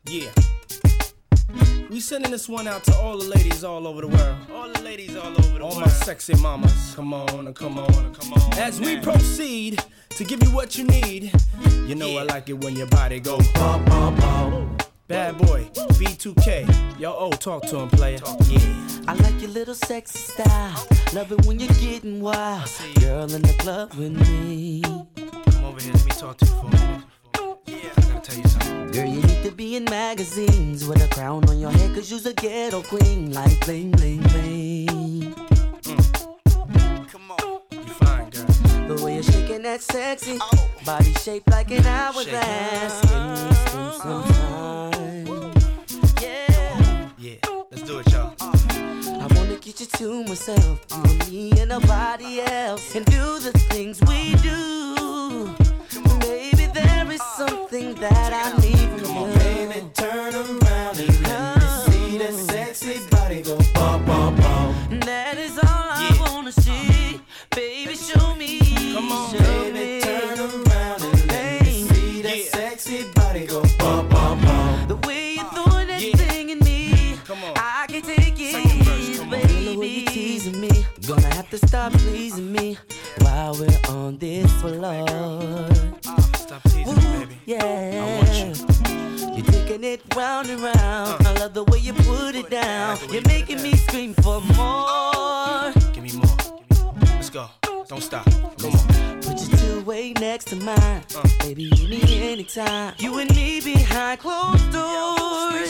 Yeah. We sending this one out to all the ladies all over the world. All the ladies all over the world. All my sexy mamas. Come on, come on, come on. As we proceed to give you what you need, you know I like it when your body go pop, pop, pop. Bad boy, B2K. Yo, talk to him, player. Yeah. I like your little sexy style. Love it when you're getting wild. Girl in the club with me. Come over here, let me talk to you for a minute. Yeah, I gotta tell you something. Girl, you need to be in magazines with a crown on your head, 'cause you's a ghetto queen. Like bling, bling, bling. Come on. You fine, girl. The way you're shaking that sexy body shaped like an hourglass. Can we spend some time? Yeah, let's do it, y'all. I wanna get you to myself, you and me and nobody else, and do the things we do. Baby, there is something that I need from you. Come on, baby, turn around and let me see that sexy body go pop, pop, pop. That is all I wanna see. Baby, show me. Come on, show baby, me. turn around and let me see that sexy body go pop, pop, pop. The way you're throwing that thing in me, come on. I can take it, verse, baby. The way you're teasing me, gonna have to stop pleasing me while we're on this floor. Stop teasing me, baby. Yeah, I want you. You're taking it round and round. I love the way you put it down. You're making me scream for more. Give me more. Let's go. Don't stop. Come on. Put your two-way next to mine. Baby, you need me anytime. You and me behind closed doors.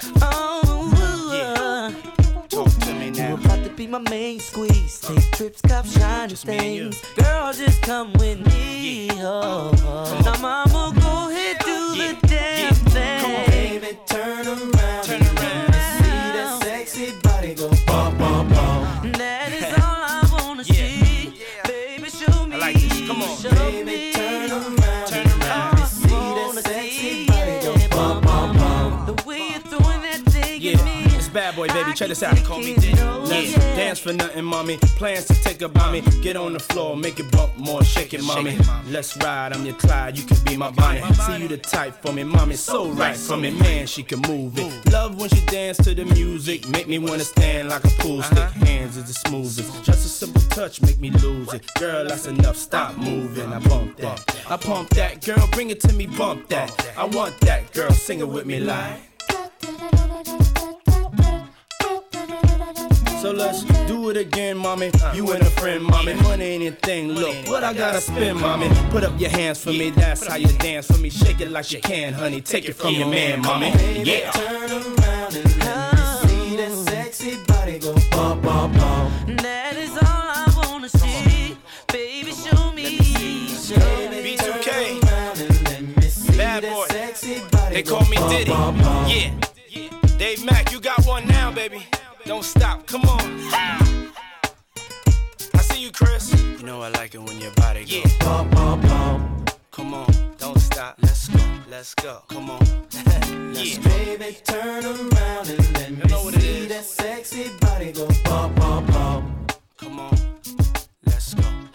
Talk to me now. You about to be my main squeeze. Take trips, cop shiny Just me and you. things. Girl, just come with me. Now, mama, go ahead, do the damn thing. Come on, baby, turn around. Turn around. Let me see that sexy body go pop, pop, pop. That is all I wanna see. Baby, show me. I like this. Come on. Show Baby, me. turn around. Turn around. Let me see that sexy body go pop, pop, pop. The way you're throwing that thing Yeah, at me. it's Bad Boy, baby. Check this out. Call me Diddy. Yeah, dance for nothing, mommy. Plans to take about me. Get on the floor, make it bump more, shake it, mommy. Let's ride, I'm your Clyde, you can be my Bonnie. See you the type for me, mommy, so right for me. Man, she can move it. Love when she dance to the music. Make me wanna stand like a pool stick. Hands is the smoothest. Just a simple touch, make me lose it. Girl, that's enough, stop moving. I bump that. I pump that. Girl, bring it to me, bump that. I want that, girl, sing it with me like. So let's do it again, mommy. You and a friend, mommy. Money ain't a thing. Look, what I gotta spend, mommy. Put up your hands for me. That's how you dance for me. Shake it like you can, honey. Take it from your man, mommy. Yeah. Turn around and let me see that sexy body go pop, pop, pop. That is all I wanna see. Baby, show me. Show me. B2K. Let me see Bad that boy. sexy body They go call me pop, Diddy. pop, pop. Yeah. Dave Mack, you got one now, baby. Don't stop. Come on. I see you, Chris. You know I like it when your body goes Pop, pop, pop. Come on. Don't stop. Let's go. Let's go. Come on. Let's baby, turn around and let me know what it see is. that sexy body go pop, pop, pop. Come on. Let's go.